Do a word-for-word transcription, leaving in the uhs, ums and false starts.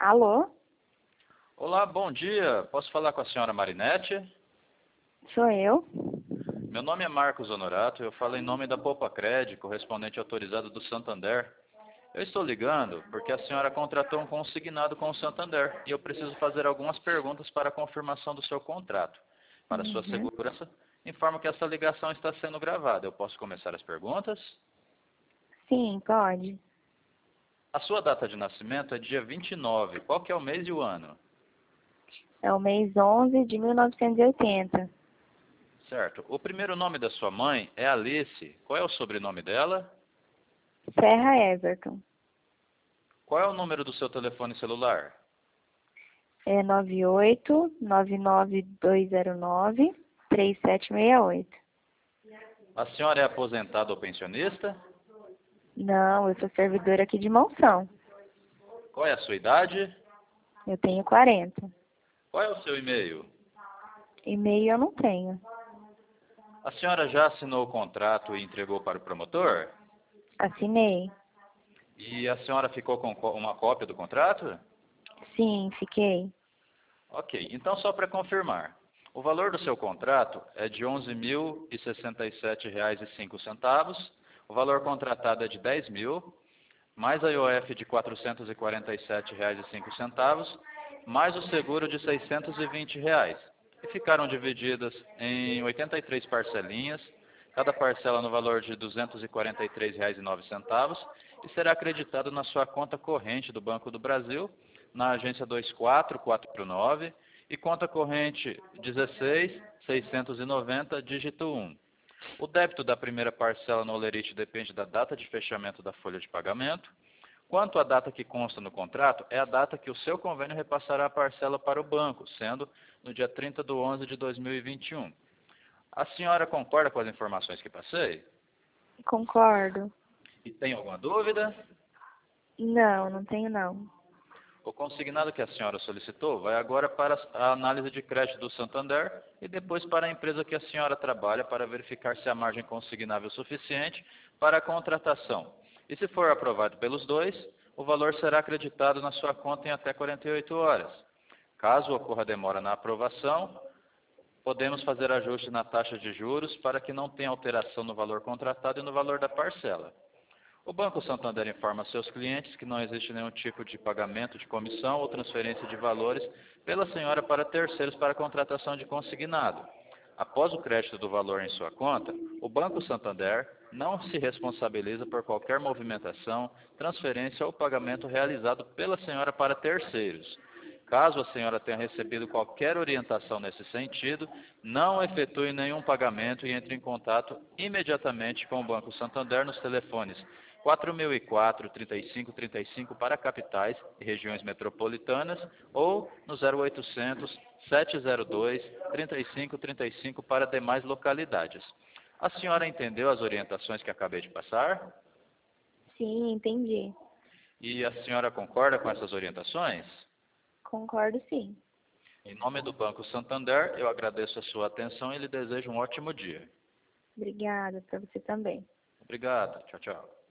Alô? Olá, bom dia. Posso falar com a senhora Marinete? Sou eu? Meu nome é Marcos Honorato, eu falo em nome da Poupa-Cred, correspondente autorizado do Santander. Eu estou ligando porque a senhora contratou um consignado com o Santander e eu preciso fazer algumas perguntas para a confirmação do seu contrato. Para sua Uhum. segurança, informo que essa ligação está sendo gravada. Eu posso começar as perguntas? Sim, pode. A sua data de nascimento é dia vinte e nove. Qual que é o mês e o ano? É o mês onze de mil novecentos e oitenta. Certo. O primeiro nome da sua mãe é Alice. Qual é o sobrenome dela? Serra Everton. Qual é o número do seu telefone celular? É nove oito nove nove dois zero nove três sete seis oito. A senhora é aposentada ou pensionista? Não, eu sou servidora aqui de Monção. Qual é a sua idade? Eu tenho quarenta. Qual é o seu e-mail? E-mail eu não tenho. A senhora já assinou o contrato e entregou para o promotor? Assinei. E a senhora ficou com có- uma cópia do contrato? Sim, fiquei. Ok, então só para confirmar. O valor do seu contrato é de onze mil e sessenta e sete reais e cinco centavos. O valor contratado é de dez mil, mais a I O F de quatrocentos e quarenta e sete reais e cinco centavos, mais o seguro de seiscentos e vinte reais. E ficaram divididas em oitenta e três parcelinhas, cada parcela no valor de duzentos e quarenta e três reais e nove centavos, e será acreditado na sua conta corrente do Banco do Brasil, na agência dois quatro quatro nove e conta corrente dezesseis mil seiscentos e noventa, dígito um. O débito da primeira parcela no holerite depende da data de fechamento da folha de pagamento. Quanto à data que consta no contrato, é a data que o seu convênio repassará a parcela para o banco, sendo no dia trinta de onze de dois mil e vinte e um. A senhora concorda com as informações que passei? Concordo. E tem alguma dúvida? Não, não tenho não. O consignado que a senhora solicitou vai agora para a análise de crédito do Santander e depois para a empresa que a senhora trabalha para verificar se a margem consignável é suficiente para a contratação. E se for aprovado pelos dois, o valor será acreditado na sua conta em até quarenta e oito horas. Caso ocorra demora na aprovação, podemos fazer ajuste na taxa de juros para que não tenha alteração no valor contratado e no valor da parcela. O Banco Santander informa seus clientes que não existe nenhum tipo de pagamento de comissão ou transferência de valores pela senhora para terceiros para a contratação de consignado. Após o crédito do valor em sua conta, o Banco Santander não se responsabiliza por qualquer movimentação, transferência ou pagamento realizado pela senhora para terceiros. Caso a senhora tenha recebido qualquer orientação nesse sentido, não efetue nenhum pagamento e entre em contato imediatamente com o Banco Santander nos telefones quatro mil e quatro, trinta e cinco trinta e cinco para capitais e regiões metropolitanas ou no zero oitocentos, sete zero dois, trinta e cinco trinta e cinco para demais localidades. A senhora entendeu as orientações que acabei de passar? Sim, entendi. E a senhora concorda com essas orientações? Concordo sim. Em nome do Banco Santander, eu agradeço a sua atenção e lhe desejo um ótimo dia. Obrigada, para você também. Obrigado. Tchau, tchau.